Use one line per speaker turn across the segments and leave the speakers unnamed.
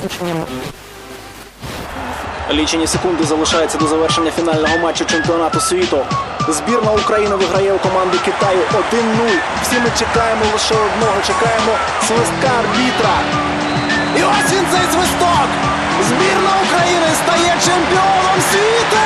Лічені секунди залишаються до завершення фінального матчу чемпіонату світу. Збірна України виграє у команди Китаю 1-0. Всі ми чекаємо лише одного, чекаємо свистка арбітра. І ось він, цей свисток! Збірна України стає чемпіоном світу!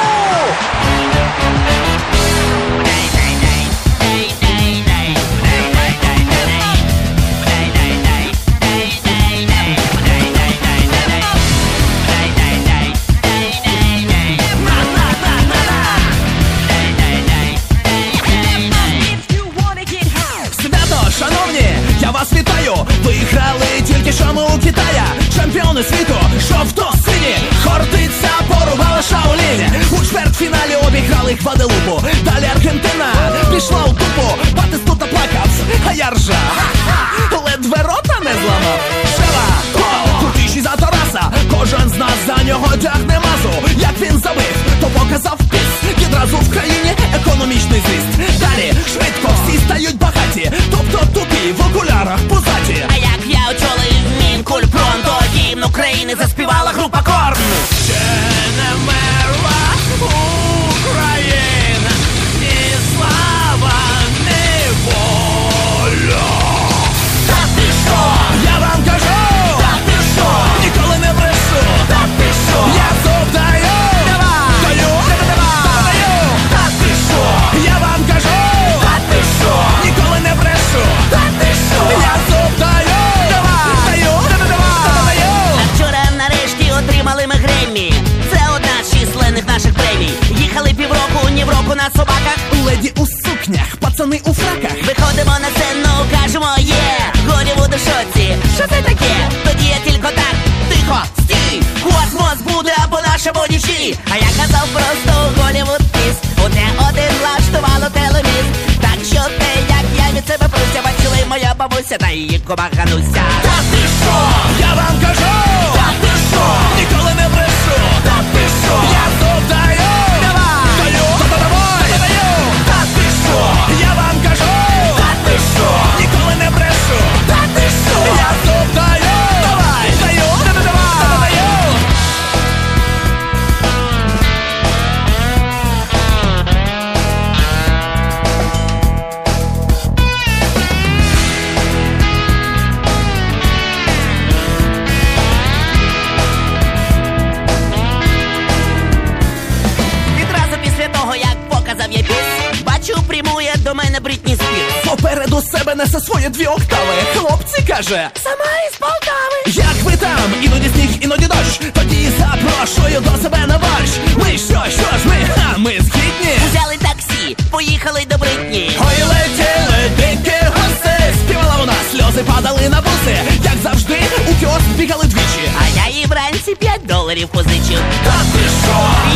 Я вас вітаю! Виграли тільки що ми у Китая. Чемпіони світу, жовто-сині. Хортиця порубала Шаоліні. У чвертьфіналі обіграли Гваделупу. Далі Аргентина пішла у тупу. Батистута плакав, а я ржав. Ледве рота не зламав. Шева, крутіший за Тараса. Кожен з нас за нього тягне мазу. Як він забив, то показав піс. Відразу в країні економічний зріст. Далі швидко всі стають багаті. Тобто тупі в окулярах позаті.
А як я очолив Мінкульпром, то гімн України заспівала група Корн.
Ще не мерла Україна, ні слава, ні воля.
Та ти що?
Я вам кажу,
Та ти що?
ніколи не брешу.
Та ти що?
Я зуб даю, даю, даю.
Та ти що?
Я вам кажу,
Та ти що?
ніколи не брешу.
Та ти що?
Я зуб даю, даю, даю.
А вчора нарешті отримали ми Греммі. Це одна з численних наших премій. Їхали півроку, ні в року на собаках.
Леді у сукнях, пацани у фраках.
Виходимо на сцену, кажемо є. Голлівуд у шоці. Що це таке? Тоді я тільки так. Тихо, стій. Космос буде по-нашому нічі. А я казав просто Голлівуд піс. Одне один влаштувало телеміст. Так що те, як я від себе пруся, бачили моя бабуся та її кума Гануся. Та ти що?
Я вам кажу,
Та ти що?
ніколи не брешу.
Та ти що?
Я зуб даю, даю, даю.
Та ти що?
Я вам кажу,
Та ти що?
ніколи не брешу.
Та ти що?
Я зуб даю, даю, даю.
Відразу після того, як показав я піс, бачу, прямує до мене Брітні Спірс.
Попереду себе несе свої 2 октави. Хлопці, каже,
Сама із Полтави.
як ви там? Іноді сніг, іноді дощ. Тоді запрошую до себе на борщ. Ми що ж ми? Ми згідні.
Взяли таксі, поїхали до Бритні.
Ой, летіли дикі гуси. Співала вона, сльози падали на буси. Як завжди, у кіоск бігали двічі.
А я їй вранці $5 позичив.
Та ти що?